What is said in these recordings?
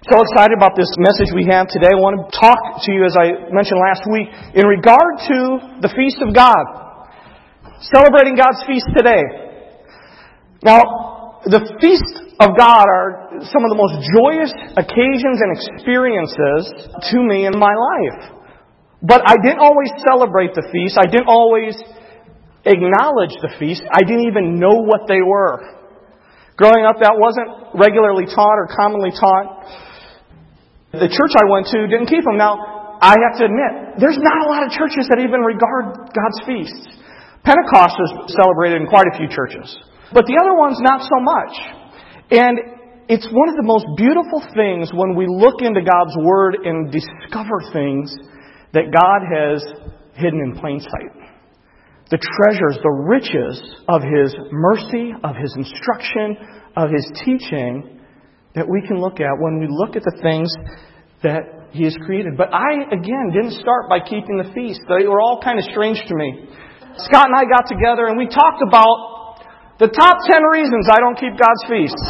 So excited about this message we have today. I want to talk to you, as I mentioned last week, in regard to the Feast of God. Celebrating God's feast today. Now, the Feast of God are some of the most joyous occasions and experiences to me in my life. But I didn't always celebrate the feast. I didn't always acknowledge the feast. I didn't even know what they were. Growing up, that wasn't regularly taught or commonly taught. The church I went to didn't keep them. Now, I have to admit, there's not a lot of churches that even regard God's feasts. Pentecost is celebrated in quite a few churches. But the other ones, not so much. And it's one of the most beautiful things when we look into God's Word and discover things that God has hidden in plain sight. The treasures, the riches of His mercy, of His instruction, of His teaching that we can look at when we look at the things that He has created. But I, again, didn't start by keeping the feast. They were all kind of strange to me. Scott and I got together and we talked about the top 10 reasons I don't keep God's feasts.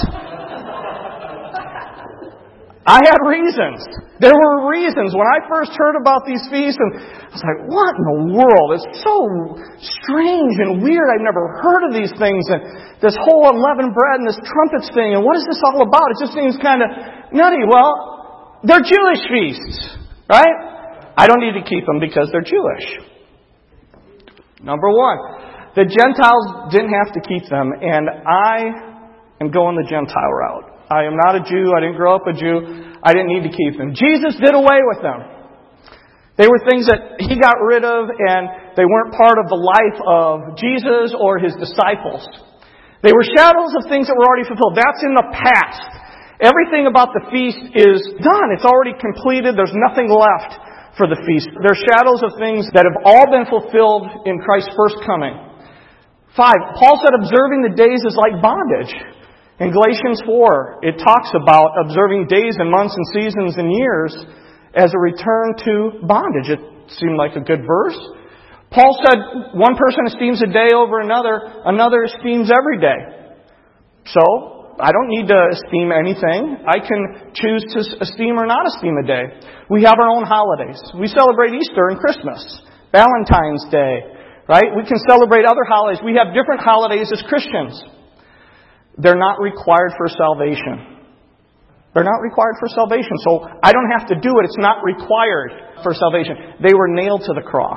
I had reasons. There were reasons. When I first heard about these feasts, and I was like, what in the world? It's so strange and weird. I've never heard of these things. And this whole unleavened bread and this trumpets thing. And what is this all about? It just seems kind of nutty. Well, they're Jewish feasts, right? I don't need to keep them because they're Jewish. Number one, the Gentiles didn't have to keep them. And I am going the Gentile route. I am not a Jew. I didn't grow up a Jew. I didn't need to keep them. Jesus did away with them. They were things that He got rid of, and they weren't part of the life of Jesus or His disciples. They were shadows of things that were already fulfilled. That's in the past. Everything about the feast is done. It's already completed. There's nothing left for the feast. They're shadows of things that have all been fulfilled in Christ's first coming. 5. Paul said observing the days is like bondage. In Galatians 4, it talks about observing days and months and seasons and years as a return to bondage. It seemed like a good verse. Paul said one person esteems a day over another, another esteems every day. So, I don't need to esteem anything. I can choose to esteem or not esteem a day. We have our own holidays. We celebrate Easter and Christmas, Valentine's Day, right? We can celebrate other holidays. We have different holidays as Christians. They're not required for salvation. They're not required for salvation. So I don't have to do it. It's not required for salvation. They were nailed to the cross.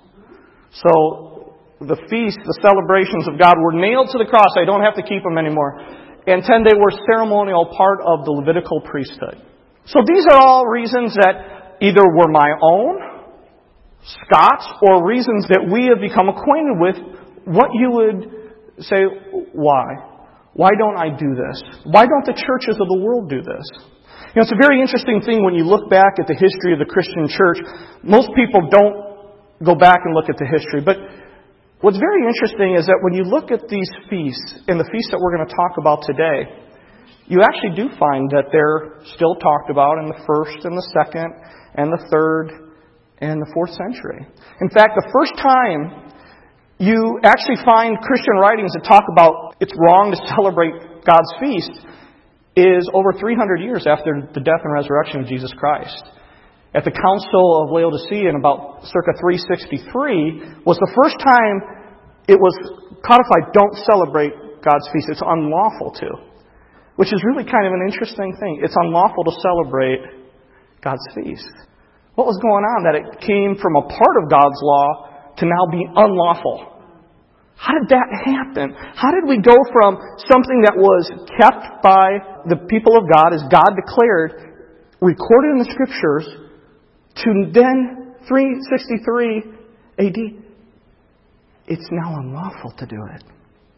So the feasts, the celebrations of God were nailed to the cross. I don't have to keep them anymore. And 10, they were ceremonial part of the Levitical priesthood. So these are all reasons that either were my own, Scott's, or reasons that we have become acquainted with. What you would say, why? Why don't I do this? Why don't the churches of the world do this? You know, it's a very interesting thing when you look back at the history of the Christian church. Most people don't go back and look at the history. But what's very interesting is that when you look at these feasts, and the feasts that we're going to talk about today, you actually do find that they're still talked about in the first and the second and the third and the fourth century. In fact, the first time you actually find Christian writings that talk about it's wrong to celebrate God's feast is over 300 years after the death and resurrection of Jesus Christ. At the Council of Laodicea in about circa 363 was the first time it was codified, don't celebrate God's feast. It's unlawful to. Which is really kind of an interesting thing. It's unlawful to celebrate God's feast. What was going on? That it came from a part of God's law to now be unlawful. How did that happen? How did we go from something that was kept by the people of God, as God declared, recorded in the Scriptures, to then 363 AD? It's now unlawful to do it.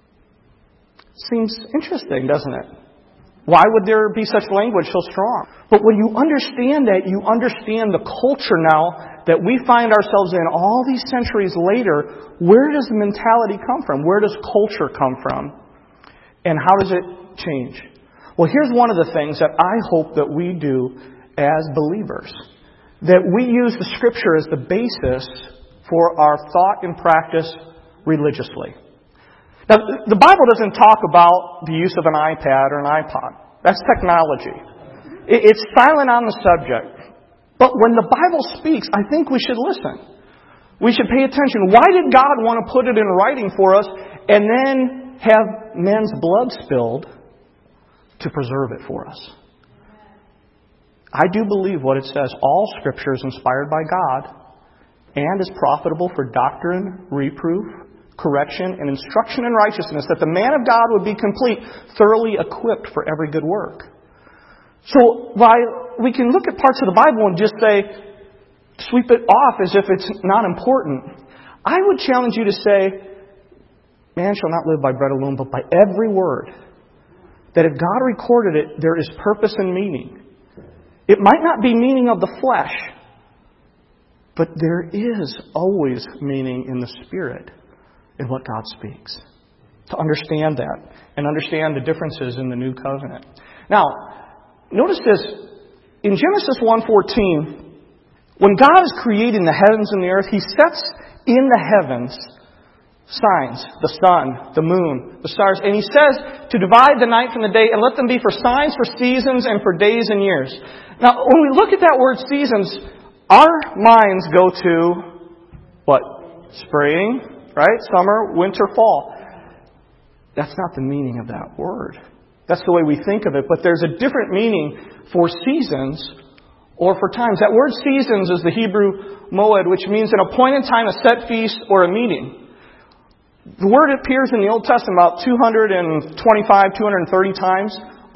Seems interesting, doesn't it? Why would there be such language so strong? But when you understand that, you understand the culture now that we find ourselves in all these centuries later. Where does the mentality come from? Where does culture come from? And how does it change? Well, here's one of the things that I hope that we do as believers. That we use the Scripture as the basis for our thought and practice religiously. Now, the Bible doesn't talk about the use of an iPad or an iPod. That's technology. It's silent on the subject. But when the Bible speaks, I think we should listen. We should pay attention. Why did God want to put it in writing for us and then have men's blood spilled to preserve it for us? I do believe what it says. All Scripture is inspired by God and is profitable for doctrine, reproof, correction, and instruction in righteousness, that the man of God would be complete, thoroughly equipped for every good work. So while we can look at parts of the Bible and just say, sweep it off as if it's not important, I would challenge you to say, man shall not live by bread alone, but by every word. That if God recorded it, there is purpose and meaning. It might not be meaning of the flesh, but there is always meaning in the Spirit in what God speaks. To understand that and understand the differences in the new covenant. Now, notice this. In Genesis 1:14, when God is creating the heavens and the earth, He sets in the heavens signs, the sun, the moon, the stars. And He says to divide the night from the day and let them be for signs, for seasons, and for days and years. Now, when we look at that word seasons, our minds go to what? Spring, right? Summer, winter, fall. That's not the meaning of that word. That's the way we think of it. But there's a different meaning for seasons or for times. That word seasons is the Hebrew moed, which means an appointed time, a set feast, or a meeting. The word appears in the Old Testament about 225, 230 times.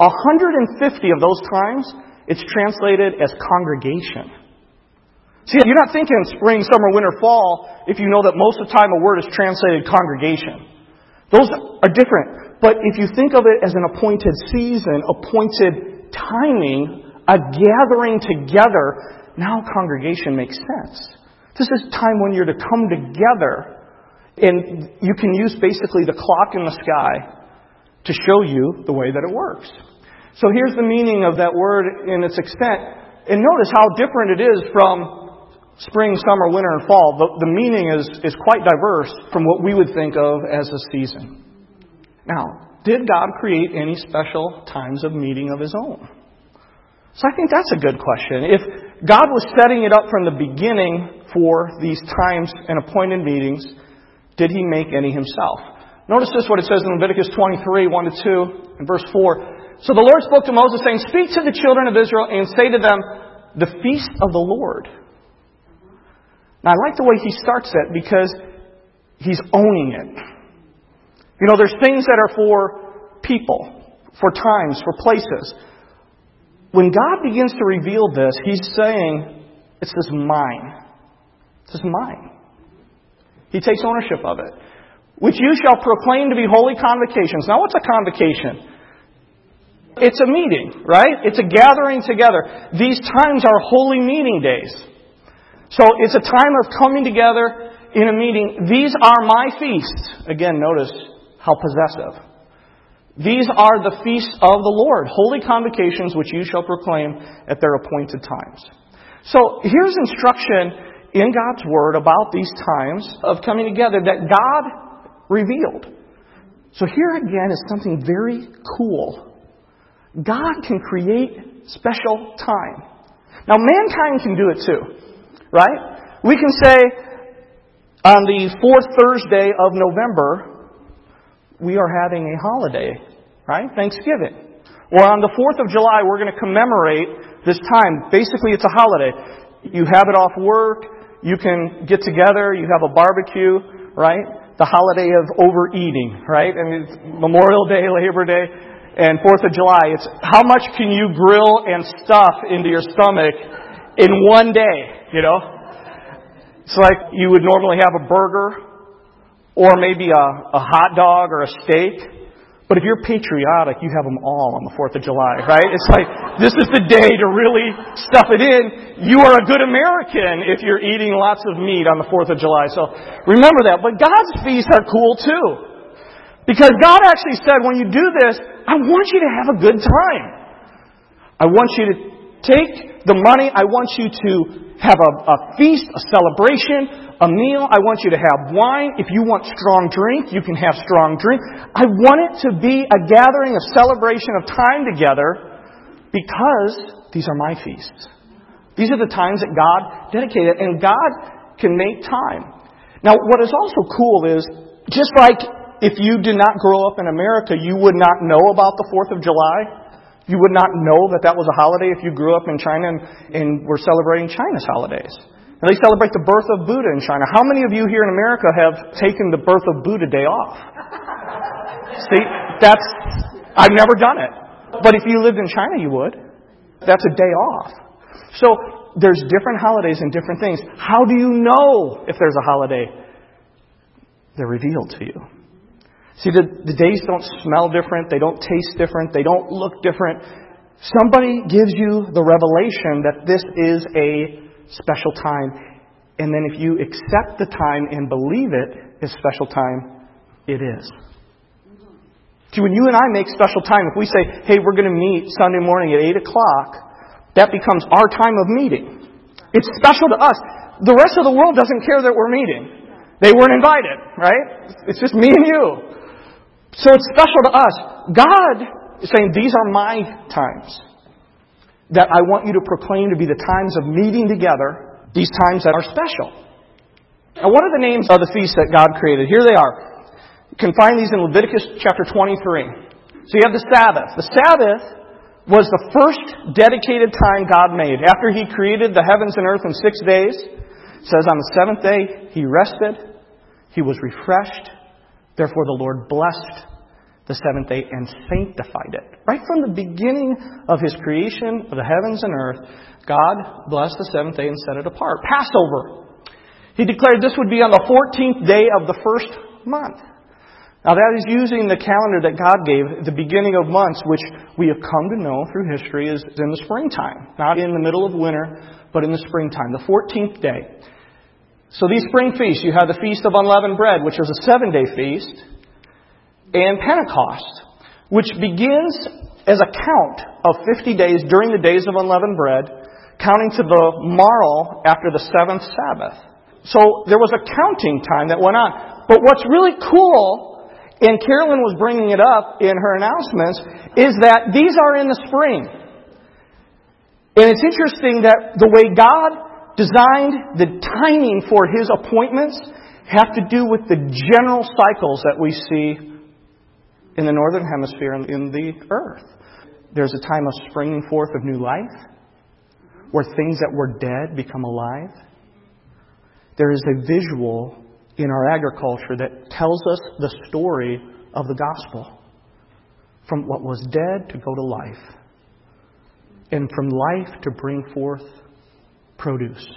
150 of those times, it's translated as congregation. See, you're not thinking spring, summer, winter, fall if you know that most of the time a word is translated congregation. Those are different. But if you think of it as an appointed season, appointed timing, a gathering together, now congregation makes sense. This is time when you're to come together. And you can use basically the clock in the sky to show you the way that it works. So here's the meaning of that word in its extent. And notice how different it is from spring, summer, winter, and fall. The meaning is quite diverse from what we would think of as a season. Now, did God create any special times of meeting of His own? So I think that's a good question. If God was setting it up from the beginning for these times and appointed meetings, did He make any Himself? Notice this, what it says in Leviticus 23, 1-2, and verse 4. So the Lord spoke to Moses, saying, speak to the children of Israel and say to them, the feast of the Lord. Now, I like the way he starts that because he's owning it. You know, there's things that are for people, for times, for places. When God begins to reveal this, He's saying, this is mine. This is mine. He takes ownership of it. Which you shall proclaim to be holy convocations. Now, what's a convocation? It's a meeting, right? It's a gathering together. These times are holy meeting days. So it's a time of coming together in a meeting. These are my feasts. Again, notice how possessive. These are the feasts of the Lord, holy convocations which you shall proclaim at their appointed times. So here's instruction in God's Word about these times of coming together that God revealed. So here again is something very cool. God can create special time. Now mankind can do it too, right? We can say on the fourth Thursday of November, we are having a holiday, right? Thanksgiving. Or on the 4th of July, we're going to commemorate this time. Basically, it's a holiday. You have it off work. You can get together. You have a barbecue, right? The holiday of overeating, right? I mean, it's Memorial Day, Labor Day, and 4th of July. It's how much can you grill and stuff into your stomach in one day, you know? It's like you would normally have a burger or maybe a hot dog or a steak. But if you're patriotic, you have them all on the 4th of July, right? It's like, this is the day to really stuff it in. You are a good American if you're eating lots of meat on the 4th of July. So remember that. But God's feasts are cool too. Because God actually said, when you do this, I want you to have a good time. I want you to take the money. I want you to have a feast, a celebration, a meal. I want you to have wine. If you want strong drink, you can have strong drink. I want it to be a gathering, a celebration of time together because these are my feasts. These are the times that God dedicated, and God can make time. Now, what is also cool is, just like if you did not grow up in America, you would not know about the 4th of July. You would not know that that was a holiday if you grew up in China and were celebrating China's holidays. And they celebrate the birth of Buddha in China. How many of you here in America have taken the birth of Buddha day off? See, I've never done it. But if you lived in China, you would. That's a day off. So there's different holidays and different things. How do you know if there's a holiday? They're revealed to you. See, the days don't smell different. They don't taste different. They don't look different. Somebody gives you the revelation that this is a special time. And then if you accept the time and believe it is special time, it is. See, when you and I make special time, if we say, hey, we're going to meet Sunday morning at 8 o'clock, that becomes our time of meeting. It's special to us. The rest of the world doesn't care that we're meeting. They weren't invited, right? It's just me and you. So it's special to us. God is saying, these are my times that I want you to proclaim to be the times of meeting together, these times that are special. Now, what are the names of the feasts that God created? Here they are. You can find these in Leviticus chapter 23. So you have the Sabbath. The Sabbath was the first dedicated time God made. After He created the heavens and earth in 6 days, it says on the seventh day He rested, He was refreshed. Therefore, the Lord blessed the seventh day and sanctified it. Right from the beginning of His creation of the heavens and earth, God blessed the seventh day and set it apart. Passover. He declared this would be on the 14th day of the first month. Now, that is using the calendar that God gave, the beginning of months, which we have come to know through history is in the springtime. Not in the middle of winter, but in the springtime, the 14th day. So these spring feasts, you have the Feast of Unleavened Bread, which is a 7-day feast, and Pentecost, which begins as a count of 50 days during the days of unleavened bread, counting to the morrow after the 7th Sabbath. So there was a counting time that went on. But what's really cool, and Carolyn was bringing it up in her announcements, is that these are in the spring. And it's interesting that the way God designed the timing for His appointments have to do with the general cycles that we see in the northern hemisphere and in the earth. There's a time of springing forth of new life, where things that were dead become alive. There is a visual in our agriculture that tells us the story of the gospel. From what was dead to go to life. And from life to bring forth produce.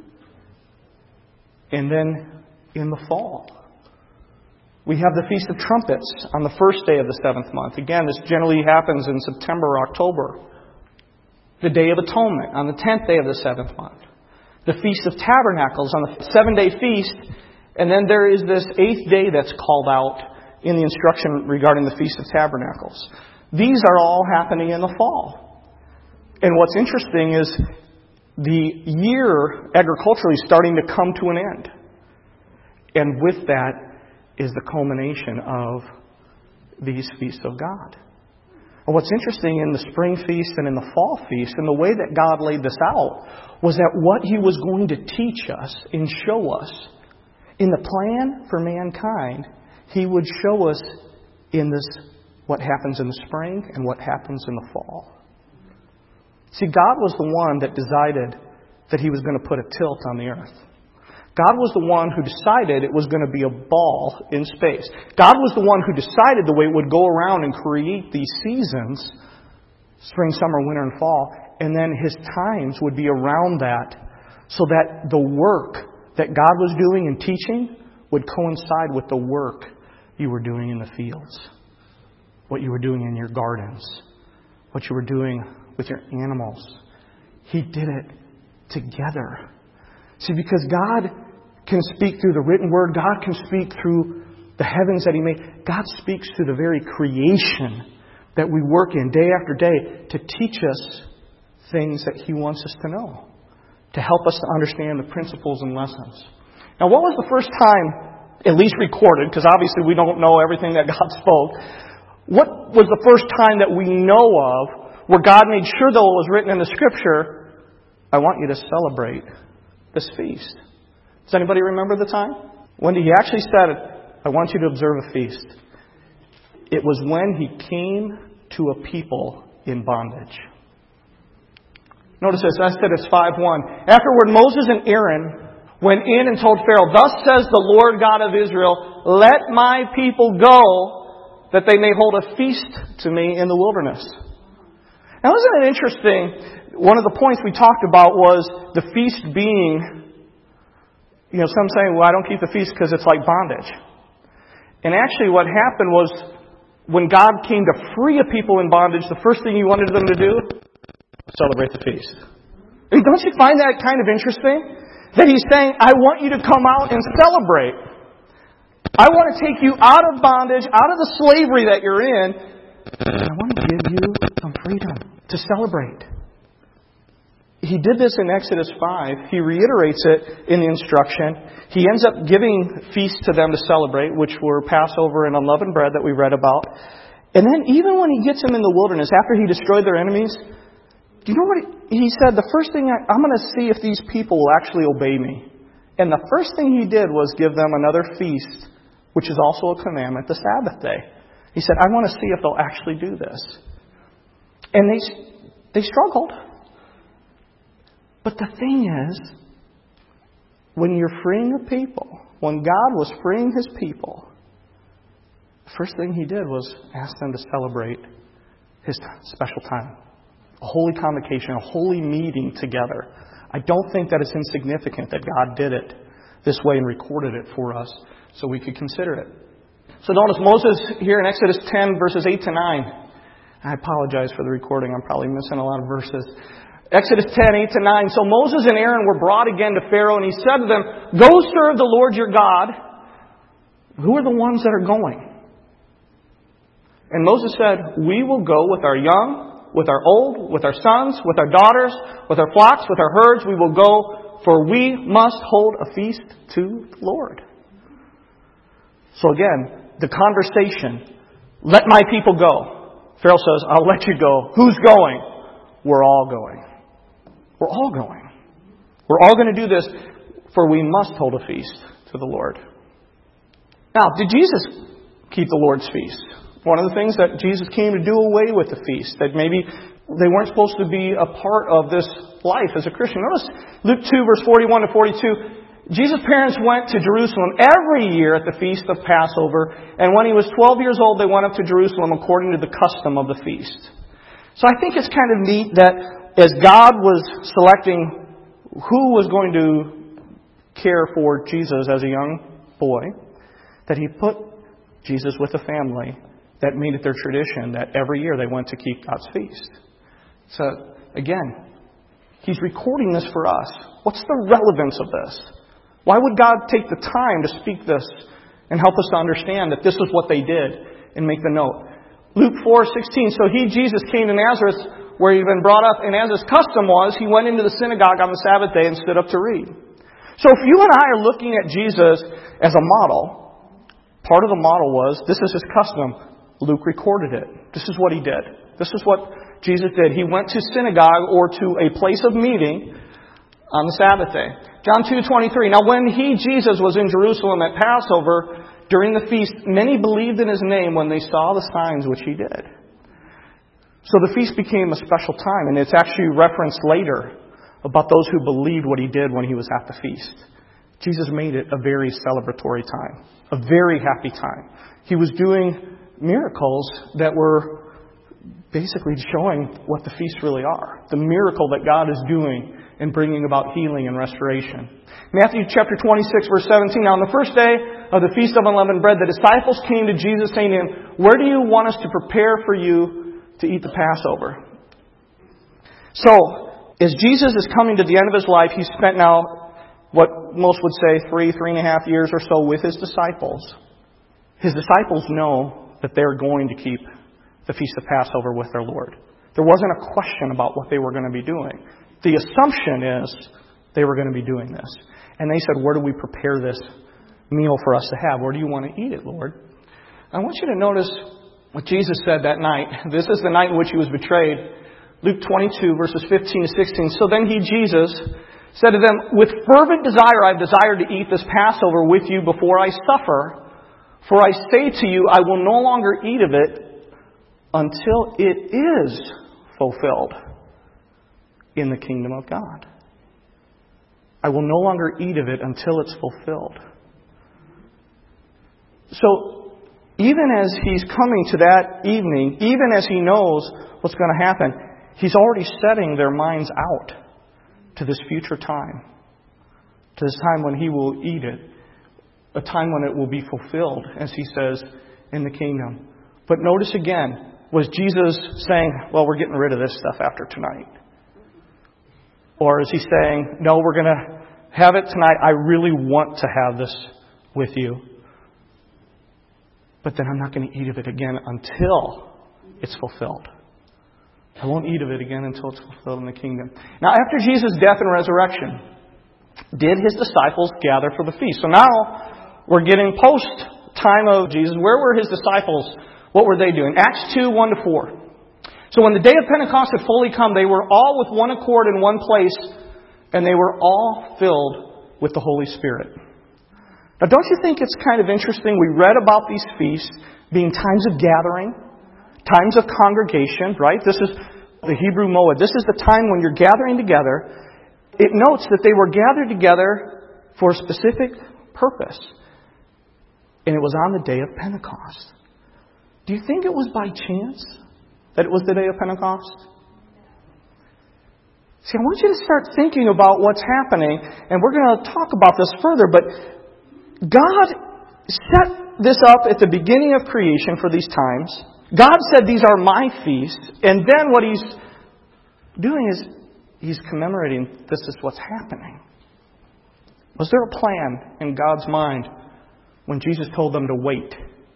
And then in the fall, we have the Feast of Trumpets on the first day of the 7th month. Again, this generally happens in September or October. The Day of Atonement on the 10th day of the 7th month. The Feast of Tabernacles on the 7-day feast. And then there is this 8th day that's called out in the instruction regarding the Feast of Tabernacles. These are all happening in the fall. And what's interesting is the year agriculturally is starting to come to an end. And with that is the culmination of these feasts of God. And what's interesting in the spring feast and in the fall feast, and the way that God laid this out, was that what He was going to teach us and show us in the plan for mankind, He would show us in this what happens in the spring and what happens in the fall. See, God was the one that decided that He was going to put a tilt on the earth. God was the one who decided it was going to be a ball in space. God was the one who decided the way it would go around and create these seasons, spring, summer, winter, and fall. And then His times would be around that so that the work that God was doing and teaching would coincide with the work you were doing in the fields, what you were doing in your gardens, what you were doing with your animals. He did it together. See, because God can speak through the written word, God can speak through the heavens that He made. God speaks through the very creation that we work in day after day to teach us things that He wants us to know, to help us to understand the principles and lessons. Now, what was the first time, at least recorded, because obviously we don't know everything that God spoke, what was the first time that we know of where God made sure, though it was written in the Scripture, I want you to celebrate this feast. Does anybody remember the time? When He actually said, I want you to observe a feast. It was when He came to a people in bondage. Notice this, Exodus 5:1. Afterward, Moses and Aaron went in and told Pharaoh, Thus says the Lord God of Israel, Let my people go, that they may hold a feast to me in the wilderness. Now, isn't it interesting? One of the points we talked about was the feast being, some saying, well, I don't keep the feast because it's like bondage. And actually what happened was, when God came to free a people in bondage, the first thing He wanted them to do, celebrate the feast. And don't you find that kind of interesting? That He's saying, I want you to come out and celebrate. I want to take you out of bondage, out of the slavery that you're in, and I want to give you some freedom to celebrate. He did this in Exodus 5. He reiterates it in the instruction. He ends up giving feasts to them to celebrate, which were Passover and unleavened bread that we read about. And then even when He gets them in the wilderness, after He destroyed their enemies, do you know what He said? The first thing, I'm going to see if these people will actually obey me. And the first thing He did was give them another feast, which is also a commandment, the Sabbath day. He said, I want to see if they'll actually do this. And they struggled. But the thing is, when you're freeing a people, when God was freeing His people, the first thing He did was ask them to celebrate His special time. A holy convocation, a holy meeting together. I don't think that it's insignificant that God did it this way and recorded it for us so we could consider it. So notice Moses here in Exodus 10, verses 8 to 9. I apologize for the recording. I'm probably missing a lot of verses. Exodus 10, 8 to 9. So Moses and Aaron were brought again to Pharaoh, and he said to them, Go serve the Lord your God. Who are the ones that are going? And Moses said, We will go with our young, with our old, with our sons, with our daughters, with our flocks, with our herds. We will go, for we must hold a feast to the Lord. So again, the conversation, let my people go. Pharaoh says, I'll let you go. Who's going? We're all going. We're all going. We're all going to do this, for we must hold a feast to the Lord. Now, did Jesus keep the Lord's feast? One of the things that Jesus came to do away with the feast, that maybe they weren't supposed to be a part of this life as a Christian. Notice Luke 2, verse 41 to 42. Jesus' parents went to Jerusalem every year at the feast of Passover, and when he was 12 years old, they went up to Jerusalem according to the custom of the feast. So I think it's kind of neat that as God was selecting who was going to care for Jesus as a young boy, that He put Jesus with a family that made it their tradition that every year they went to keep God's feast. So, again, He's recording this for us. What's the relevance of this? Why would God take the time to speak this and help us to understand that this is what they did and make the note? Luke 4:16, so He, Jesus, came to Nazareth where He'd been brought up, and as His custom was, He went into the synagogue on the Sabbath day and stood up to read. So if you and I are looking at Jesus as a model, part of the model was, this is His custom. Luke recorded it. This is what He did. This is what Jesus did. He went to synagogue or to a place of meeting on the Sabbath day. John 2:23. Now when He, Jesus, was in Jerusalem at Passover during the feast, many believed in His name when they saw the signs which He did. So the feast became a special time, and it's actually referenced later about those who believed what He did when He was at the feast. Jesus made it a very celebratory time, a very happy time. He was doing miracles that were basically showing what the feasts really are. The miracle that God is doing in bringing about healing and restoration. Matthew chapter 26, verse 17. Now on the first day of the Feast of Unleavened Bread, the disciples came to Jesus saying to Him, Where do you want us to prepare for you to eat the Passover? So, as Jesus is coming to the end of His life, He's spent now, what most would say, 3.5 years or so with His disciples. His disciples know that they're going to keep the Feast of Passover with their Lord. There wasn't a question about what they were going to be doing. The assumption is they were going to be doing this. And they said, where do we prepare this meal for us to have? Where do you want to eat it, Lord? I want you to notice what Jesus said that night. This is the night in which He was betrayed. Luke 22, verses 15 to 16. So then he, Jesus, said to them, "With fervent desire I have desired to eat this Passover with you before I suffer. For I say to you, I will no longer eat of it until it is fulfilled in the kingdom of God." I will no longer eat of it until it's fulfilled. So, even as he's coming to that evening, even as he knows what's going to happen, he's already setting their minds out to this future time. To this time when he will eat it. A time when it will be fulfilled, as he says, in the kingdom. But notice again, was Jesus saying, well, we're getting rid of this stuff after tonight? Or is he saying, no, we're going to have it tonight. I really want to have this with you. But then I'm not going to eat of it again until it's fulfilled. I won't eat of it again until it's fulfilled in the kingdom. Now, after Jesus' death and resurrection, did his disciples gather for the feast? So now we're getting post-time of Jesus. Where were his disciples? What were they doing? Acts 2, 1-4. So when the day of Pentecost had fully come, they were all with one accord in one place, and they were all filled with the Holy Spirit. Now, don't you think it's kind of interesting? We read about these feasts being times of gathering, times of congregation, right? This is the Hebrew Moed. This is the time when you're gathering together. It notes that they were gathered together for a specific purpose. And it was on the day of Pentecost. Do you think it was by chance that it was the day of Pentecost? See, I want you to start thinking about what's happening, and we're going to talk about this further, but God set this up at the beginning of creation for these times. God said, these are my feasts, and then what He's doing is He's commemorating this is what's happening. Was there a plan in God's mind when Jesus told them to wait?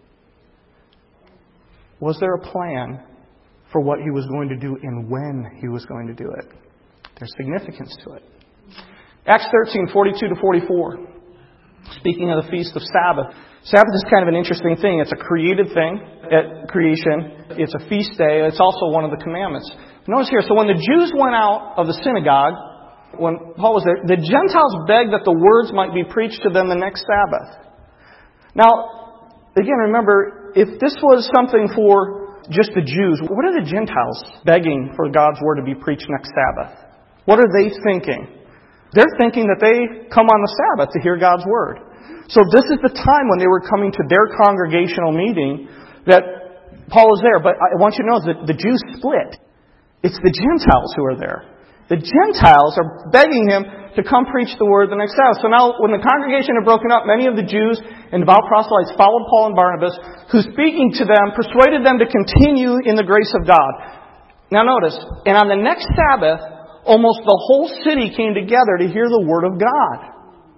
Was there a plan for what He was going to do and when He was going to do it? There's significance to it. Acts 13, 42-44. Speaking of the Feast of Sabbath. Sabbath is kind of an interesting thing. It's a created thing at creation. It's a feast day. It's also one of the commandments. Notice here, so when the Jews went out of the synagogue, when Paul was there, the Gentiles begged that the words might be preached to them the next Sabbath. Now, again, remember, if this was something for just the Jews, what are the Gentiles begging for God's word to be preached next Sabbath? What are they thinking? They're thinking that they come on the Sabbath to hear God's word. So this is the time when they were coming to their congregational meeting that Paul is there. But I want you to know that the Jews split. It's the Gentiles who are there. The Gentiles are begging him to come preach the word the next Sabbath. So now, when the congregation had broken up, many of the Jews and devout proselytes followed Paul and Barnabas, who, speaking to them, persuaded them to continue in the grace of God. Now notice, and on the next Sabbath, almost the whole city came together to hear the word of God.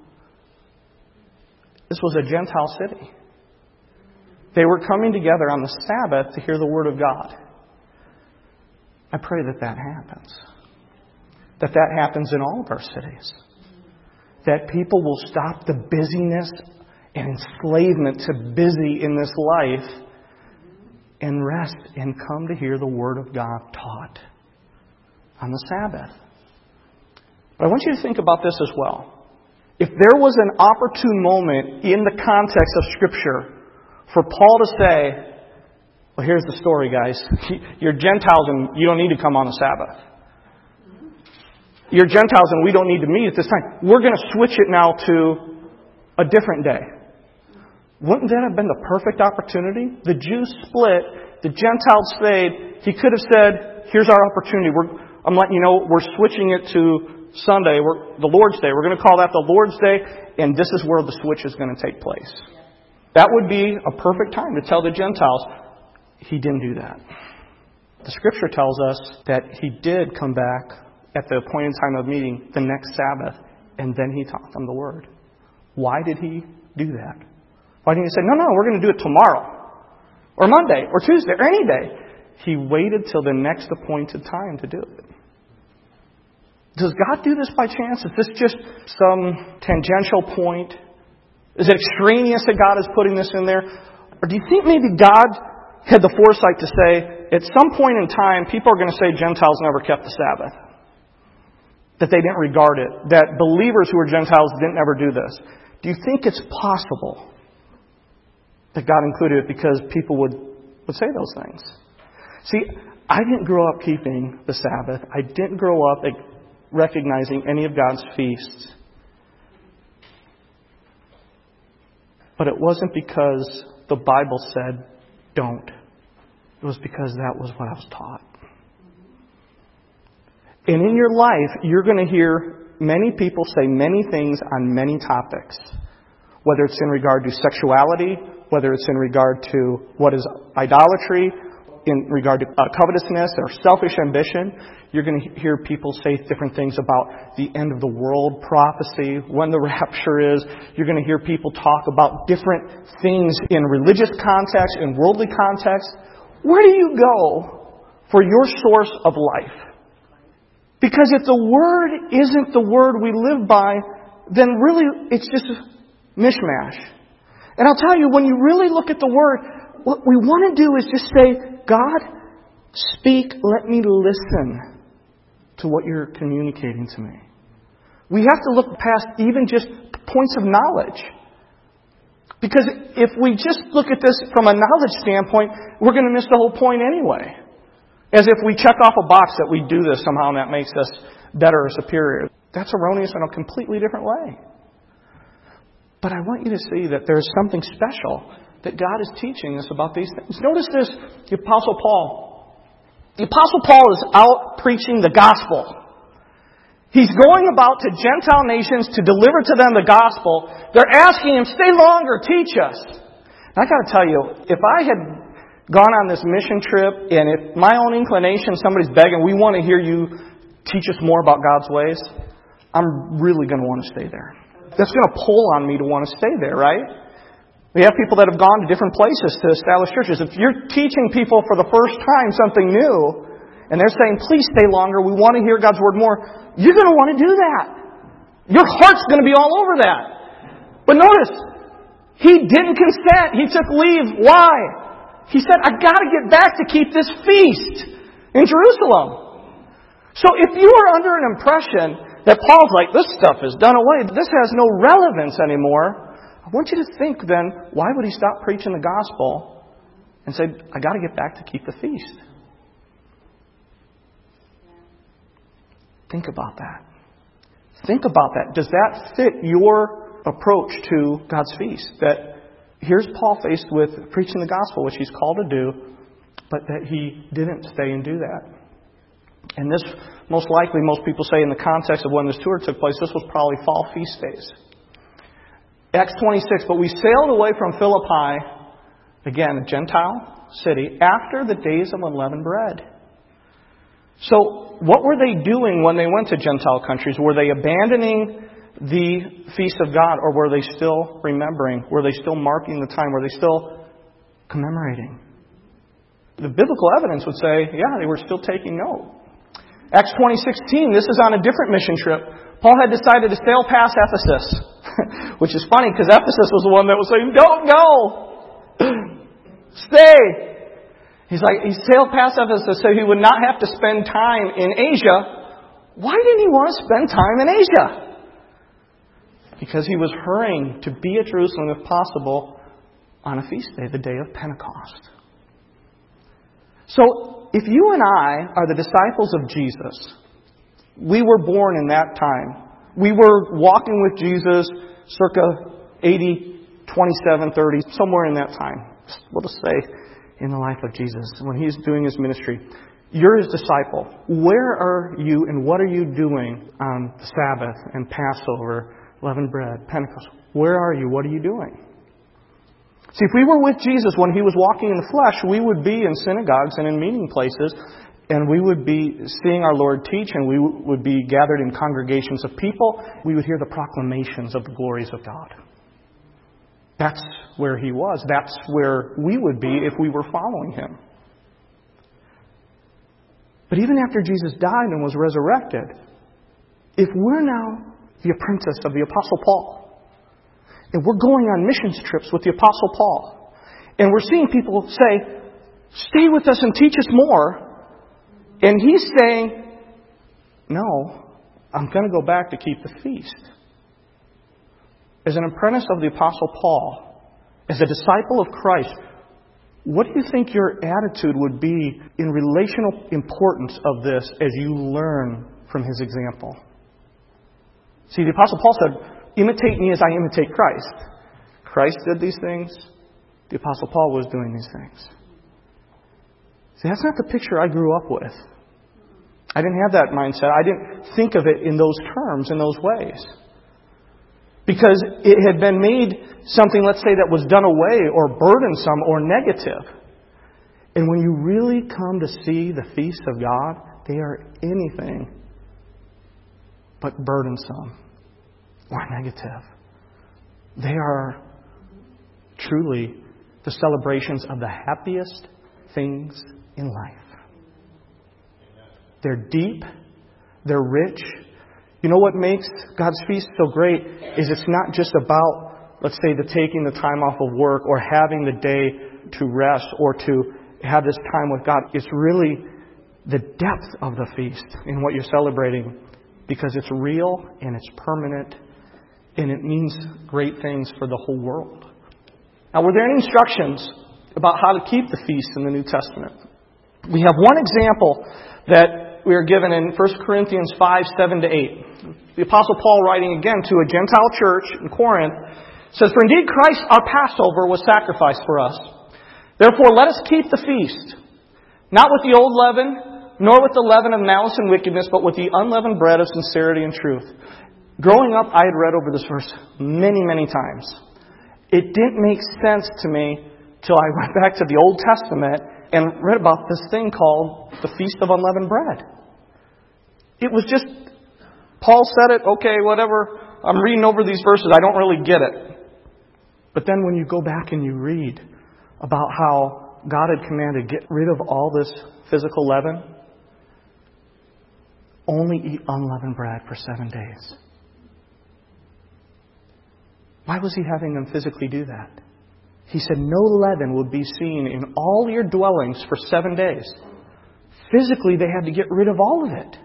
This was a Gentile city. They were coming together on the Sabbath to hear the word of God. I pray that that happens. That happens in all of our cities. That people will stop the busyness and enslavement to busy in this life and rest and come to hear the Word of God taught on the Sabbath. But I want you to think about this as well. If there was an opportune moment in the context of Scripture for Paul to say, well, here's the story, guys. You're Gentiles and you don't need to come on the Sabbath. You're Gentiles and we don't need to meet at this time. We're going to switch it now to a different day. Wouldn't that have been the perfect opportunity? The Jews split. The Gentiles stayed. He could have said, here's our opportunity. I'm letting you know we're switching it to Sunday, the Lord's Day. We're going to call that the Lord's Day, and this is where the switch is going to take place. That would be a perfect time to tell the Gentiles. He didn't do that. The Scripture tells us that He did come back at the appointed time of meeting the next Sabbath, and then He taught them the Word. Why did He do that? Why didn't He say, no, we're going to do it tomorrow, or Monday, or Tuesday, or any day? He waited till the next appointed time to do it. Does God do this by chance? Is this just some tangential point? Is it extraneous that God is putting this in there? Or do you think maybe God had the foresight to say, at some point in time, people are going to say Gentiles never kept the Sabbath. That they didn't regard it. That believers who were Gentiles didn't ever do this. Do you think it's possible that God included it because people would say those things? See, I didn't grow up keeping the Sabbath. I didn't grow up recognizing any of God's feasts. But it wasn't because the Bible said don't. It was because that was what I was taught. And in your life, you're going to hear many people say many things on many topics. Whether it's in regard to sexuality, whether it's in regard to what is idolatry, in regard to covetousness or selfish ambition. You're going to hear people say different things about the end of the world prophecy, when the rapture is. You're going to hear people talk about different things in religious context, in worldly context. Where do you go for your source of life? Because if the Word isn't the Word we live by, then really it's just mishmash. And I'll tell you, when you really look at the Word, what we want to do is just say, God, speak, let me listen to what you're communicating to me. We have to look past even just points of knowledge. Because if we just look at this from a knowledge standpoint, we're going to miss the whole point anyway. As if we check off a box that we do this somehow and that makes us better or superior. That's erroneous in a completely different way. But I want you to see that there's something special that God is teaching us about these things. Notice this, the Apostle Paul. The Apostle Paul is out preaching the gospel. He's going about to Gentile nations to deliver to them the gospel. They're asking him, stay longer, teach us. And I got to tell you, if I had gone on this mission trip and if my own inclination, somebody's begging, we want to hear you teach us more about God's ways, I'm really going to want to stay there. That's going to pull on me to want to stay there, right? We have people that have gone to different places to establish churches. If you're teaching people for the first time something new, and they're saying, please stay longer, we want to hear God's Word more, you're going to want to do that. Your heart's going to be all over that. But notice, he didn't consent. He took leave. Why? He said, I've got to get back to keep this feast in Jerusalem. So if you are under an impression that Paul's like, this stuff is done away, this has no relevance anymore, I want you to think then, why would he stop preaching the gospel and say, I got to get back to keep the feast? Think about that. Think about that. Does that fit your approach to God's feast? That here's Paul faced with preaching the gospel, which he's called to do, but that he didn't stay and do that. And this, most likely, most people say in the context of when this tour took place, this was probably fall feast days. Acts 26, but we sailed away from Philippi, again, a Gentile city, after the days of unleavened bread. So, what were they doing when they went to Gentile countries? Were they abandoning the feast of God, or were they still remembering? Were they still marking the time? Were they still commemorating? The biblical evidence would say, yeah, they were still taking note. Acts 20:16, this is on a different mission trip. Paul had decided to sail past Ephesus, which is funny because Ephesus was the one that was saying, don't go! Stay! He sailed past Ephesus so he would not have to spend time in Asia. Why didn't he want to spend time in Asia? Because he was hurrying to be at Jerusalem, if possible, on a feast day, the day of Pentecost. So, if you and I are the disciples of Jesus, we were born in that time. We were walking with Jesus circa 80, 27, 30, somewhere in that time. We'll just say in the life of Jesus, when He's doing His ministry. You're His disciple. Where are you and what are you doing on the Sabbath and Passover, leavened bread, Pentecost? Where are you? What are you doing? See, if we were with Jesus when He was walking in the flesh, we would be in synagogues and in meeting places, and we would be seeing our Lord teach, and we would be gathered in congregations of people. We would hear the proclamations of the glories of God. That's where He was. That's where we would be if we were following Him. But even after Jesus died and was resurrected, if we're now the apprentice of the Apostle Paul, and we're going on missions trips with the Apostle Paul, and we're seeing people say, Stay with us and teach us more. And he's saying, no, I'm going to go back to keep the feast. As an apprentice of the Apostle Paul, as a disciple of Christ, what do you think your attitude would be in relational importance of this as you learn from his example? See, the Apostle Paul said, imitate me as I imitate Christ. Christ did these things. The Apostle Paul was doing these things. See, that's not the picture I grew up with. I didn't have that mindset. I didn't think of it in those terms, in those ways. Because it had been made something, let's say, that was done away or burdensome or negative. And when you really come to see the feasts of God, they are anything but burdensome or negative. They are truly the celebrations of the happiest things in life. They're deep. They're rich. You know what makes God's feast so great is it's not just about, let's say, the taking the time off of work or having the day to rest or to have this time with God. It's really the depth of the feast in what you're celebrating, because it's real and it's permanent and it means great things for the whole world. Now, were there any instructions about how to keep the feast in the New Testament? We have one example that we are given in 1 Corinthians 5, 7-8. The Apostle Paul, writing again to a Gentile church in Corinth, says, "For indeed Christ our Passover was sacrificed for us. Therefore let us keep the feast, not with the old leaven, nor with the leaven of malice and wickedness, but with the unleavened bread of sincerity and truth." Growing up, I had read over this verse many, many times. It didn't make sense to me till I went back to the Old Testament and read about this thing called the Feast of Unleavened Bread. It was just, Paul said it, okay, whatever. I'm reading over these verses, I don't really get it. But then when you go back and you read about how God had commanded, get rid of all this physical leaven, only eat unleavened bread for 7 days. Why was he having them physically do that? He said no leaven would be seen in all your dwellings for 7 days. Physically, they had to get rid of all of it.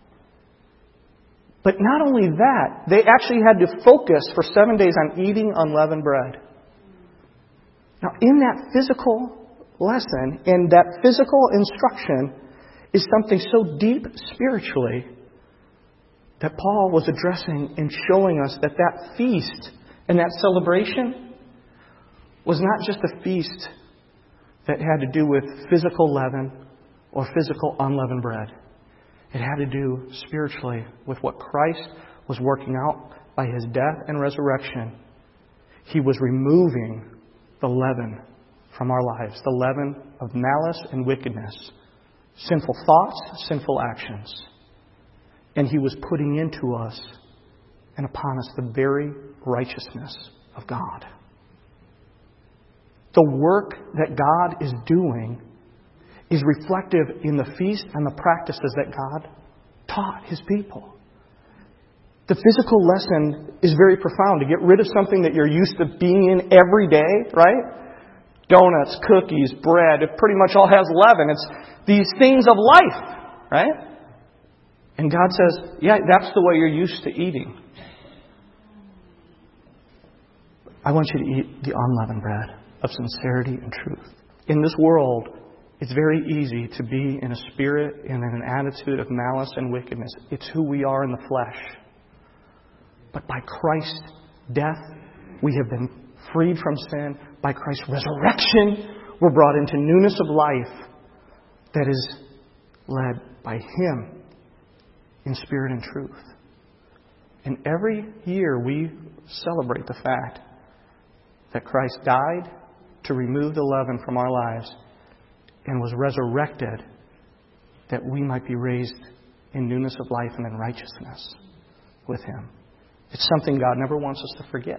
But not only that, they actually had to focus for 7 days on eating unleavened bread. Now, in that physical lesson, in that physical instruction, is something so deep spiritually that Paul was addressing and showing us that that feast and that celebration was not just a feast that had to do with physical leaven or physical unleavened bread. It had to do spiritually with what Christ was working out by His death and resurrection. He was removing the leaven from our lives, the leaven of malice and wickedness, sinful thoughts, sinful actions. And He was putting into us and upon us the very righteousness of God. The work that God is doing is reflective in the feast and the practices that God taught His people. The physical lesson is very profound. To get rid of something that you're used to being in every day, right? Donuts, cookies, bread, it pretty much all has leaven. It's these things of life, right? And God says, yeah, that's the way you're used to eating. I want you to eat the unleavened bread of sincerity and truth. In this world, it's very easy to be in a spirit and in an attitude of malice and wickedness. It's who we are in the flesh. But by Christ's death, we have been freed from sin. By Christ's resurrection, we're brought into newness of life that is led by Him in spirit and truth. And every year we celebrate the fact that Christ died to remove the leaven from our lives and was resurrected that we might be raised in newness of life and in righteousness with Him. It's something God never wants us to forget.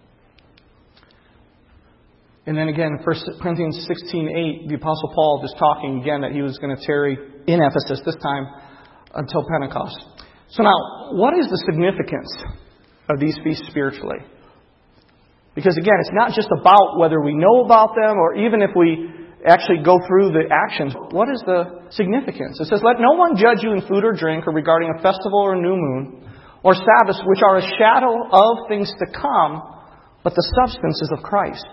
And then again, 1 Corinthians 16:8, the Apostle Paul is talking again that he was going to tarry in Ephesus, this time until Pentecost. So now, what is the significance of these feasts spiritually? Because again, it's not just about whether we know about them or even if we actually go through the actions. What is the significance? It says, "Let no one judge you in food or drink, or regarding a festival or new moon, or Sabbaths, which are a shadow of things to come, but the substance is of Christ."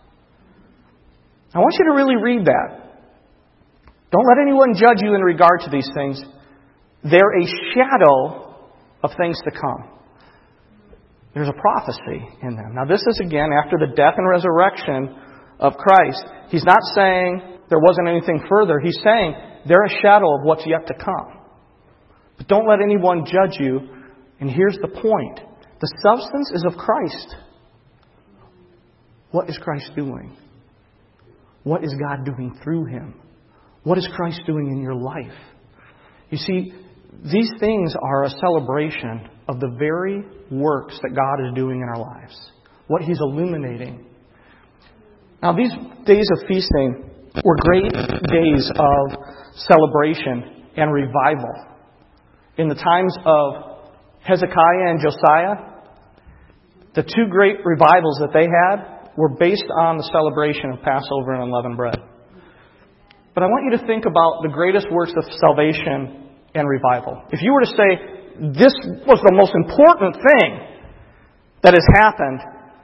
I want you to really read that. Don't let anyone judge you in regard to these things. They're a shadow of things to come. There's a prophecy in them. Now, this is, again, after the death and resurrection of Christ. He's not saying there wasn't anything further. He's saying they're a shadow of what's yet to come. But don't let anyone judge you. And here's the point. The substance is of Christ. What is Christ doing? What is God doing through Him? What is Christ doing in your life? You see, these things are a celebration of the very works that God is doing in our lives. What He's illuminating. Now, these days of feasting were great days of celebration and revival. In the times of Hezekiah and Josiah, the two great revivals that they had were based on the celebration of Passover and unleavened bread. But I want you to think about the greatest works of salvation and revival. If you were to say, this was the most important thing that has happened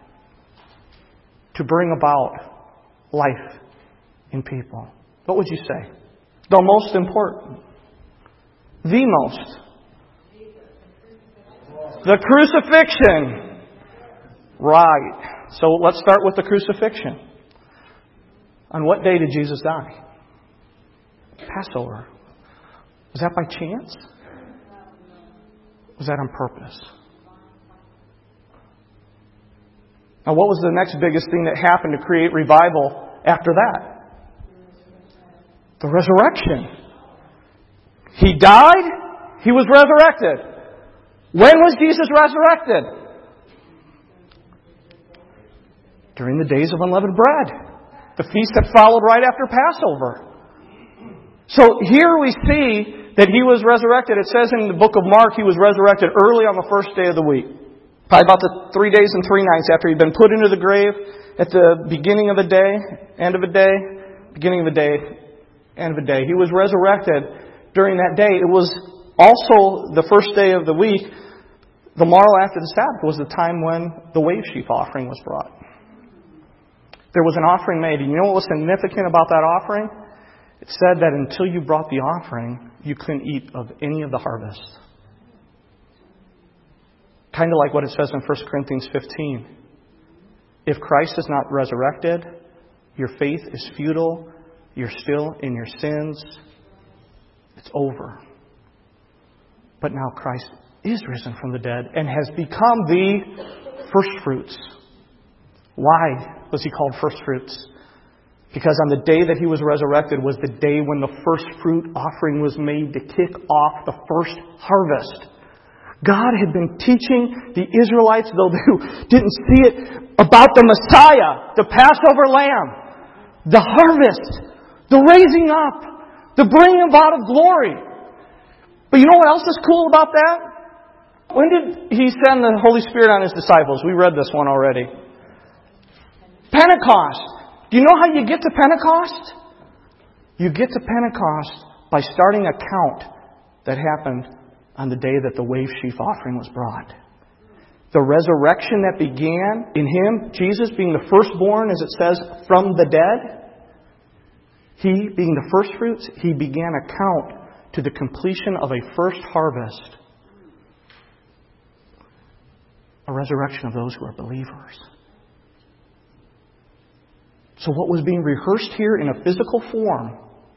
to bring about life in people, what would you say? The most important. The most. The crucifixion. Right. So let's start with the crucifixion. On what day did Jesus die? Passover. Was that by chance? Was that on purpose? Now, what was the next biggest thing that happened to create revival after that? The resurrection. He died. He was resurrected. When was Jesus resurrected? During the days of unleavened bread. The feast that followed right after Passover. So here we see that He was resurrected. It says in the book of Mark He was resurrected early on the first day of the week. Probably about the 3 days and 3 nights after He'd been put into the grave at the beginning of the day, end of the day, beginning of the day, end of the day. He was resurrected during that day. It was also the first day of the week. The morrow after the Sabbath was the time when the wave sheaf offering was brought. There was an offering made. And you know what was significant about that offering? It said that until you brought the offering, you couldn't eat of any of the harvest. Kind of like what it says in 1 Corinthians 15. If Christ is not resurrected, your faith is futile. You're still in your sins. It's over. But now Christ is risen from the dead and has become the firstfruits. Why was He called firstfruits? Because on the day that He was resurrected was the day when the first fruit offering was made to kick off the first harvest. God had been teaching the Israelites, though they didn't see it, about the Messiah, the Passover lamb, the harvest, the raising up, the bringing about of glory. But you know what else is cool about that? When did He send the Holy Spirit on His disciples? We read this one already. Pentecost. Do you know how you get to Pentecost? You get to Pentecost by starting a count that happened on the day that the wave sheaf offering was brought. The resurrection that began in Him, Jesus being the firstborn, as it says, from the dead. He being the firstfruits, He began a count to the completion of a first harvest. A resurrection of those who are believers. So what was being rehearsed here in a physical form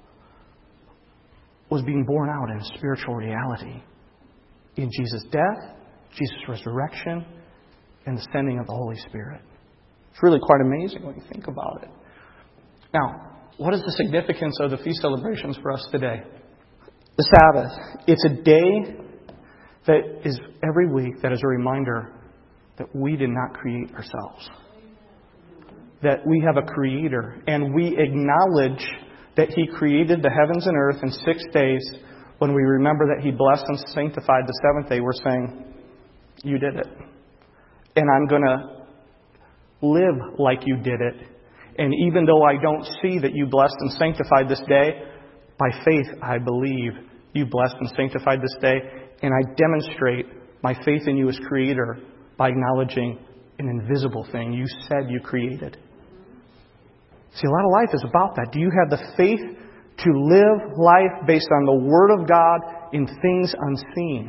was being borne out in a spiritual reality. In Jesus' death, Jesus' resurrection, and the sending of the Holy Spirit. It's really quite amazing when you think about it. Now, what is the significance of the feast celebrations for us today? The Sabbath. It's a day that is every week that is a reminder that we did not create ourselves. That we have a Creator, and we acknowledge that He created the heavens and earth in 6 days. When we remember that He blessed and sanctified the seventh day, we're saying, You did it. And I'm going to live like You did it. And even though I don't see that you blessed and sanctified this day, by faith I believe you blessed and sanctified this day. And I demonstrate my faith in you as Creator by acknowledging an invisible thing you said you created. See, a lot of life is about that. Do you have the faith to live life based on the Word of God in things unseen?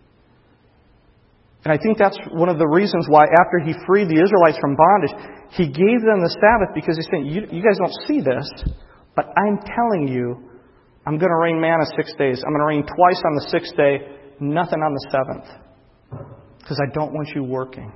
And I think that's one of the reasons why after He freed the Israelites from bondage, He gave them the Sabbath, because He's saying, you guys don't see this, but I'm telling you, I'm going to rain manna 6 days. I'm going to rain twice on the 6th day, nothing on the 7th. Because I don't want you working.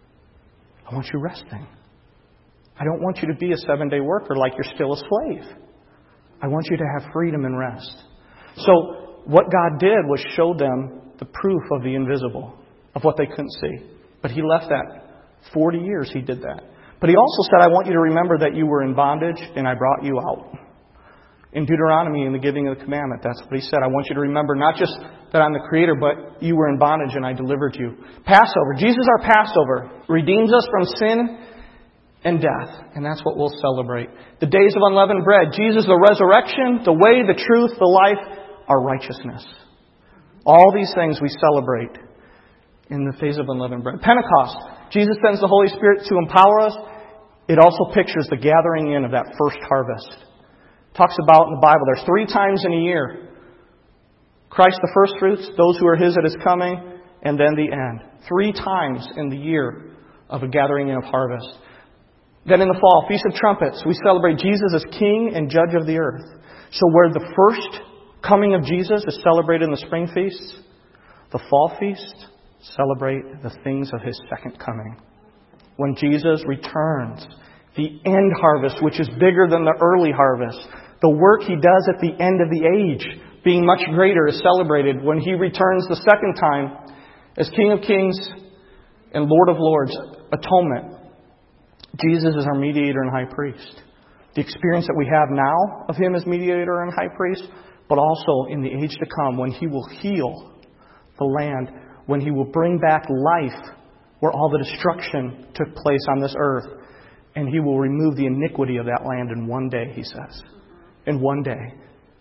I want you resting. I don't want you to be a 7-day worker like you're still a slave. I want you to have freedom and rest. So what God did was show them the proof of the invisible, of what they couldn't see. But He left that. 40 years He did that. But He also said, I want you to remember that you were in bondage and I brought you out. In Deuteronomy, in the giving of the commandment, that's what He said. I want you to remember not just that I'm the Creator, but you were in bondage and I delivered you. Passover. Jesus, our Passover, redeems us from sin and death. And that's what we'll celebrate. The days of unleavened bread. Jesus, the resurrection, the way, the truth, the life, our righteousness. All these things we celebrate in the phase of unleavened bread. Pentecost. Jesus sends the Holy Spirit to empower us. It also pictures the gathering in of that first harvest. Talks about in the Bible, there's 3 times in a year. Christ the first fruits, those who are His at His coming, and then the end. 3 times in the year of a gathering in of harvest. Then in the fall, Feast of Trumpets, we celebrate Jesus as King and Judge of the earth. So where the first coming of Jesus is celebrated in the spring feasts, the fall feast celebrate the things of His second coming. When Jesus returns, the end harvest, which is bigger than the early harvest, the work He does at the end of the age, being much greater, is celebrated when He returns the second time as King of Kings and Lord of Lords. Atonement. Jesus is our mediator and high priest. The experience that we have now of Him as mediator and high priest, but also in the age to come when He will heal the land, when He will bring back life where all the destruction took place on this earth. And He will remove the iniquity of that land in one day, He says. In one day.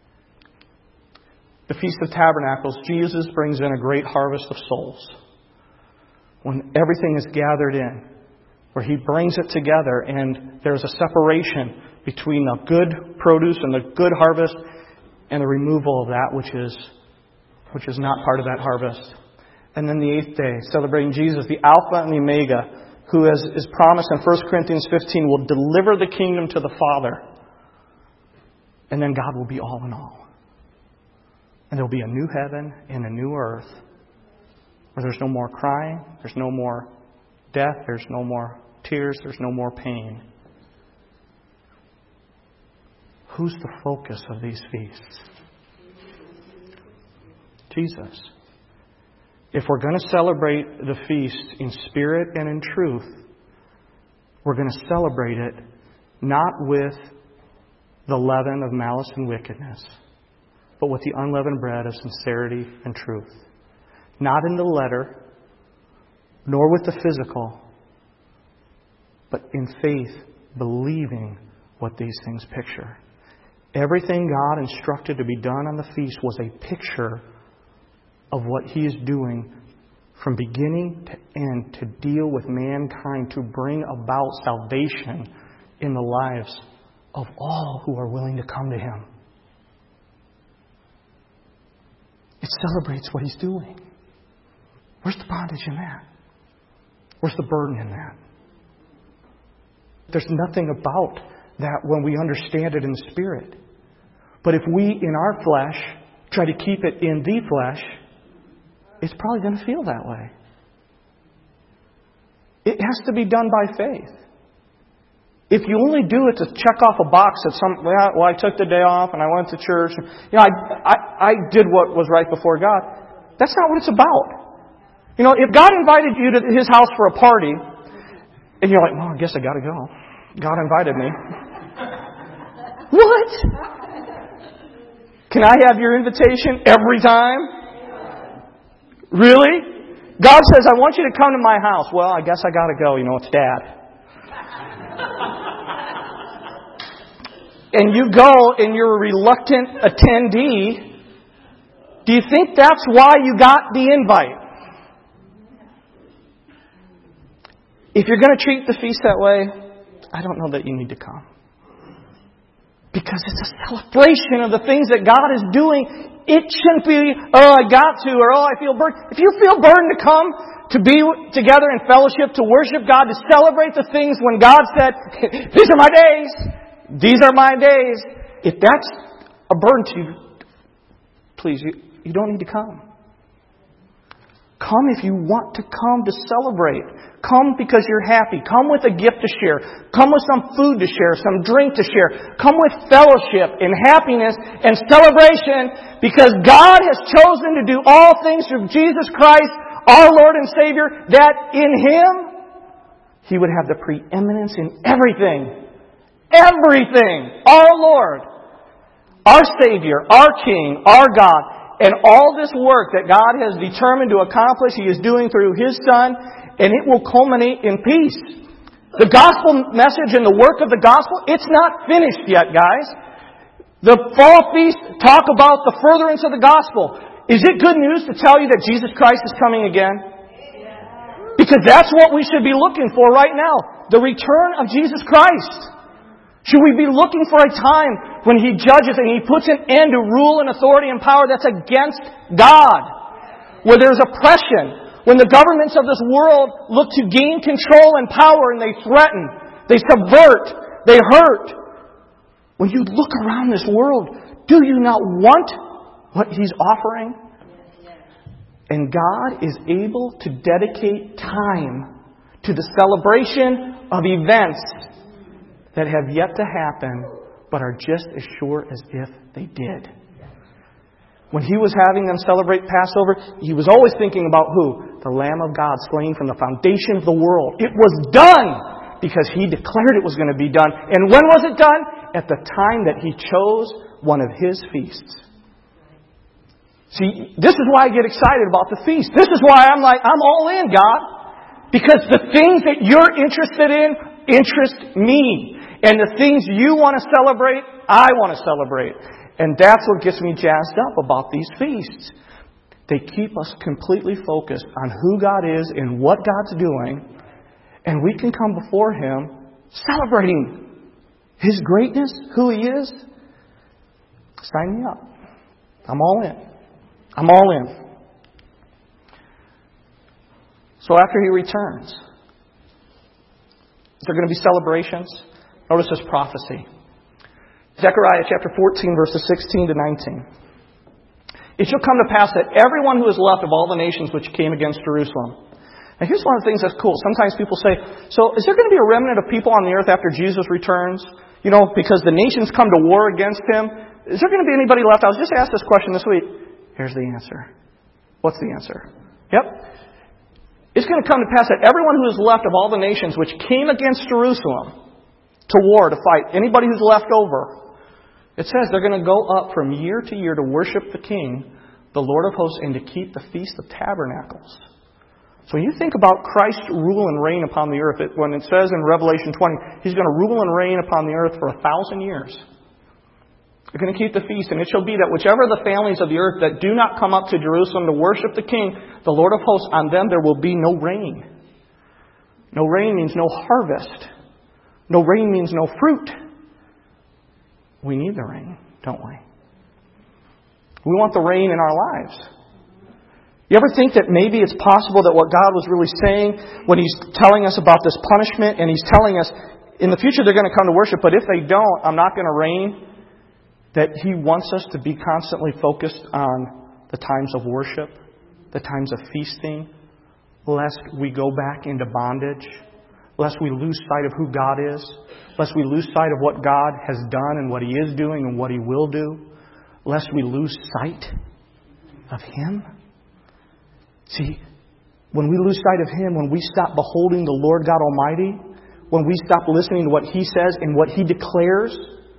The Feast of Tabernacles, Jesus brings in a great harvest of souls. When everything is gathered in, where He brings it together and there's a separation between the good produce and the good harvest and the removal of that which is not part of that harvest. And then the 8th day, celebrating Jesus, the Alpha and the Omega, who is promised in 1 Corinthians 15 will deliver the kingdom to the Father. And then God will be all in all. And there will be a new heaven and a new earth where there's no more crying, there's no more death, there's no more tears, there's no more pain. Who's the focus of these feasts? Jesus. If we're going to celebrate the feast in spirit and in truth, we're going to celebrate it not with the leaven of malice and wickedness, but with the unleavened bread of sincerity and truth. Not in the letter, nor with the physical, but in faith, believing what these things picture. Everything God instructed to be done on the feast was a picture of what He is doing from beginning to end to deal with mankind, to bring about salvation in the lives of all who are willing to come to Him. It celebrates what He's doing. Where's the bondage in that? Where's the burden in that? There's nothing about that when we understand it in the Spirit. But if we, in our flesh, try to keep it in the flesh, it's probably going to feel that way. It has to be done by faith. If you only do it to check off a box that I took the day off and I went to church, I did what was right before God. That's not what it's about. If God invited you to His house for a party, and you're like, well, I guess I got to go. God invited me. What? Can I have your invitation every time? Really? God says, I want you to come to my house. Well, I guess I got to go. It's Dad. and you go and you're a reluctant attendee, do you think that's why you got the invite? If you're going to treat the feast that way, I don't know that you need to come. Because it's a celebration of the things that God is doing. It shouldn't be, I got to, or I feel burdened. If you feel burdened to come, to be together in fellowship, to worship God, to celebrate the things when God said, these are my days. These are my days. If that's a burden to you, please, you don't need to come. Come if you want to come to celebrate. Come because you're happy. Come with a gift to share. Come with some food to share, some drink to share. Come with fellowship and happiness and celebration because God has chosen to do all things through Jesus Christ, our Lord and Savior, that in Him He would have the preeminence in everything. Everything. Our Lord, our Savior, our King, our God. And all this work that God has determined to accomplish, He is doing through His Son, and it will culminate in peace. The gospel message and the work of the gospel, it's not finished yet, guys. The fall feast talk about the furtherance of the gospel. Is it good news to tell you that Jesus Christ is coming again? Because that's what we should be looking for right now. The return of Jesus Christ. Should we be looking for a time when He judges and He puts an end to rule and authority and power that's against God? Where there's oppression. When the governments of this world look to gain control and power and they threaten, they subvert, they hurt. When you look around this world, do you not want what He's offering? And God is able to dedicate time to the celebration of events that have yet to happen, but are just as sure as if they did. When He was having them celebrate Passover, He was always thinking about who? The Lamb of God slain from the foundation of the world. It was done because He declared it was going to be done. And when was it done? At the time that He chose one of His feasts. See, this is why I get excited about the feast. This is why I'm all in, God. Because the things that you're interested in interest me. And the things you want to celebrate, I want to celebrate. And that's what gets me jazzed up about these feasts. They keep us completely focused on who God is and what God's doing. And we can come before Him celebrating His greatness, who He is. Sign me up. I'm all in. I'm all in. So after He returns, is there going to be celebrations? Notice this prophecy. Zechariah chapter 14, verses 16 to 19. It shall come to pass that everyone who is left of all the nations which came against Jerusalem. Now here's one of the things that's cool. Sometimes people say, so is there going to be a remnant of people on the earth after Jesus returns? You know, because the nations come to war against Him. Is there going to be anybody left? I was just asked this question this week. Here's the answer. What's the answer? Yep. It's going to come to pass that everyone who is left of all the nations which came against Jerusalem to war, to fight, anybody who's left over, it says they're going to go up from year to year to worship the King, the Lord of hosts, and to keep the Feast of Tabernacles. So when you think about Christ's rule and reign upon the earth, when it says in Revelation 20, He's going to rule and reign upon the earth for 1,000 years. They're going to keep the feast, and it shall be that whichever the families of the earth that do not come up to Jerusalem to worship the King, the Lord of hosts, on them there will be no rain. No rain means no harvest. No rain means no fruit. We need the rain, don't we? We want the rain in our lives. You ever think that maybe it's possible that what God was really saying when He's telling us about this punishment, and He's telling us in the future they're going to come to worship, but if they don't, I'm not going to rain, that He wants us to be constantly focused on the times of worship, the times of feasting, lest we go back into bondage, lest we lose sight of who God is, lest we lose sight of what God has done and what He is doing and what He will do, lest we lose sight of Him. See, when we lose sight of Him, when we stop beholding the Lord God Almighty, when we stop listening to what He says and what He declares,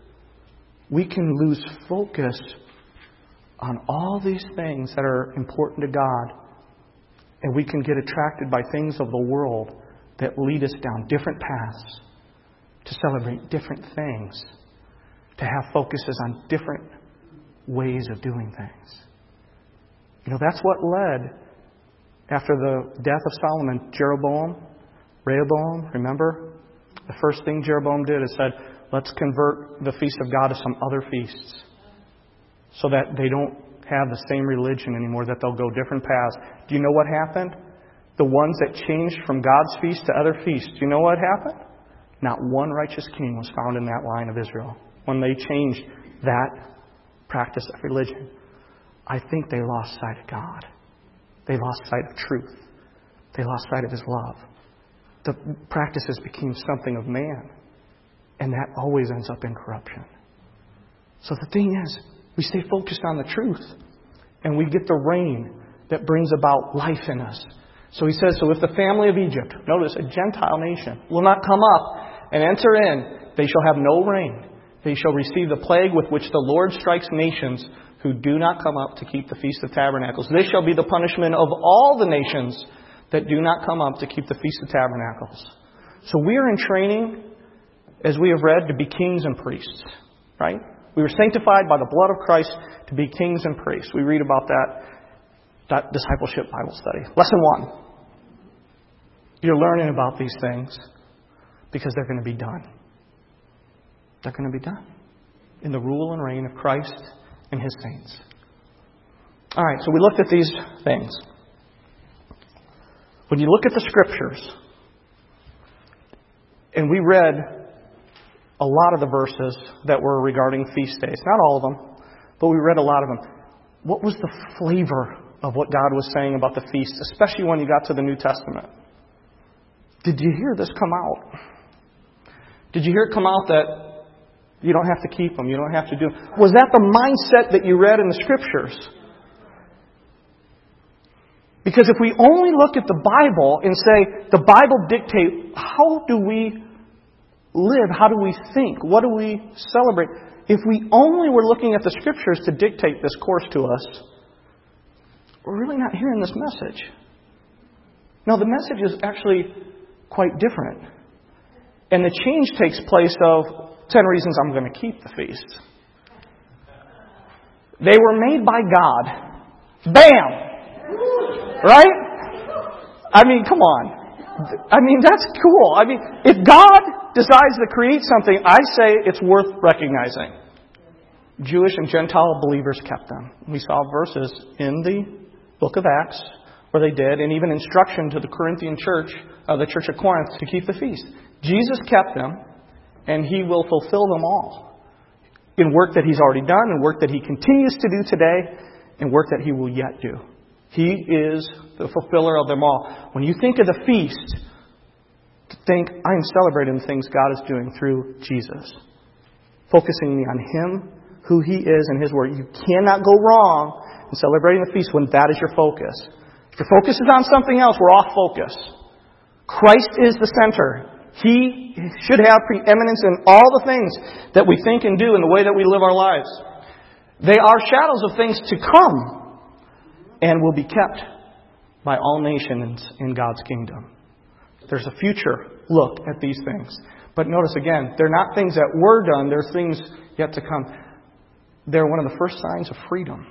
we can lose focus on all these things that are important to God. And we can get attracted by things of the world that lead us down different paths to celebrate different things, to to have focuses on different ways of doing things. That's what led, after the death of Solomon, Rehoboam, remember? The first thing Jeroboam did is said, let's convert the feast of God to some other feasts so that they don't have the same religion anymore, that they'll go different paths. Do you know what happened? The ones that changed from God's feast to other feasts, do you know what happened? Not one righteous king was found in that line of Israel when they changed that practice of religion. I think they lost sight of God. They lost sight of truth. They lost sight of His love. The practices became something of man. And that always ends up in corruption. So the thing is, we stay focused on the truth. And we get the rain that brings about life in us. So He says, so if the family of Egypt, notice, a Gentile nation, will not come up and enter in, they shall have no rain. They shall receive the plague with which the Lord strikes nations who do not come up to keep the Feast of Tabernacles. This shall be the punishment of all the nations that do not come up to keep the Feast of Tabernacles. So we are in training, as we have read, to be kings and priests. Right? We were sanctified by the blood of Christ to be kings and priests. We read about that discipleship Bible study. Lesson 1. You're learning about these things because they're going to be done. They're going to be done in the rule and reign of Christ and His saints. All right, so we looked at these things. When you look at the Scriptures, and we read a lot of the verses that were regarding feast days. Not all of them, but we read a lot of them. What was the flavor of what God was saying about the feast, especially when you got to the New Testament? Did you hear this come out? Did you hear it come out that you don't have to keep them, you don't have to do them? Was that the mindset that you read in the Scriptures? Because if we only look at the Bible and say, the Bible dictates, how do we live? How do we think? What do we celebrate? If we only were looking at the Scriptures to dictate this course to us, we're really not hearing this message. No, the message is actually quite different. And the change takes place of 10 reasons I'm going to keep the feast. They were made by God. Bam! Right? I mean, come on. I mean, that's cool. I mean, if God decides to create something, I say it's worth recognizing. Jewish and Gentile believers kept them. We saw verses in the book of Acts where they did, and even instruction to the Corinthian church, the church of Corinth, to keep the feast. Jesus kept them, and He will fulfill them all in work that He's already done, and work that He continues to do today, and work that He will yet do. He is the fulfiller of them all. When you think of the feast, think, I am celebrating the things God is doing through Jesus. Focusing on Him, who He is, and His Word. You cannot go wrong in celebrating the feast when that is your focus. If your focus is on something else, we're off focus. Christ is the center. He should have preeminence in all the things that we think and do in the way that we live our lives. They are shadows of things to come and will be kept by all nations in God's kingdom. There's a future look at these things. But notice again, they're not things that were done, they're things yet to come. They're one of the first signs of freedom.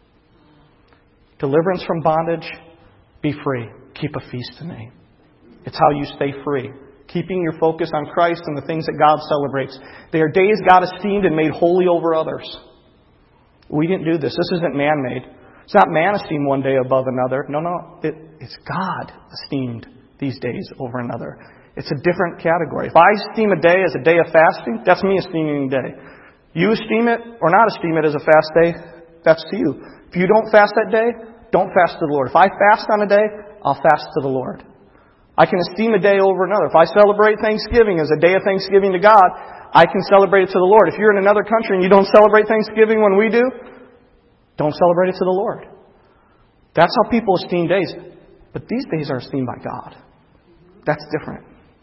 Deliverance from bondage, be free. Keep a feast to me. It's how you stay free. Keeping your focus on Christ and the things that God celebrates. They are days God esteemed and made holy over others. We didn't do this. This isn't man-made. It's not man esteemed one day above another. No. It's God esteemed these days over another. It's a different category. If I esteem a day as a day of fasting, that's me esteeming a day. You esteem it or not esteem it as a fast day, that's to you. If you don't fast that day, don't fast to the Lord. If I fast on a day, I'll fast to the Lord. I can esteem a day over another. If I celebrate Thanksgiving as a day of thanksgiving to God, I can celebrate it to the Lord. If you're in another country and you don't celebrate Thanksgiving when we do, don't celebrate it to the Lord. That's how people esteem days. But these days are esteemed by God. That's different.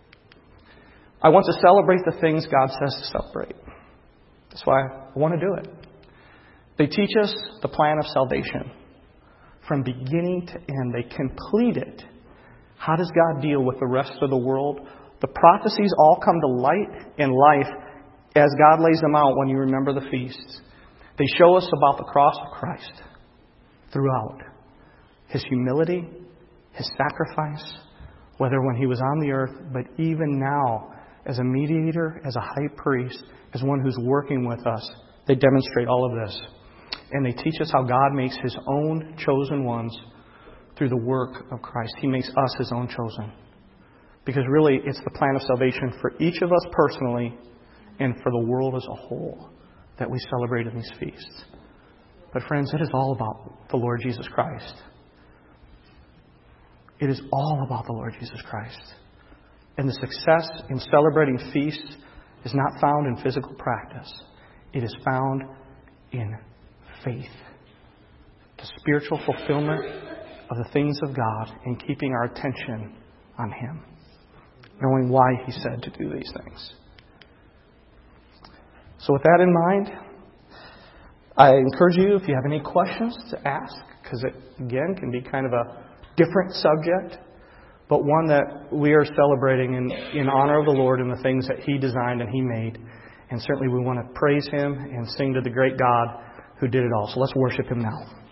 I want to celebrate the things God says to celebrate. That's why I want to do it. They teach us the plan of salvation. From beginning to end, they complete it. How does God deal with the rest of the world? The prophecies all come to light and life as God lays them out when you remember the feasts, they show us about the cross of Christ throughout. His humility, His sacrifice, whether when He was on the earth, but even now as a mediator, as a high priest, as one who's working with us. They demonstrate all of this. And they teach us how God makes His own chosen ones through the work of Christ. He makes us His own chosen. Because really, it's the plan of salvation for each of us personally and for the world as a whole that we celebrate in these feasts. But friends, it is all about the Lord Jesus Christ. It is all about the Lord Jesus Christ. And the success in celebrating feasts is not found in physical practice. It is found in faith. The spiritual fulfillment of the things of God and keeping our attention on Him. Knowing why He said to do these things. So with that in mind, I encourage you, if you have any questions, to ask. Because it, again, can be kind of a different subject. But one that we are celebrating in honor of the Lord and the things that He designed and He made. And certainly we want to praise Him and sing to the great God who did it all. So let's worship Him now.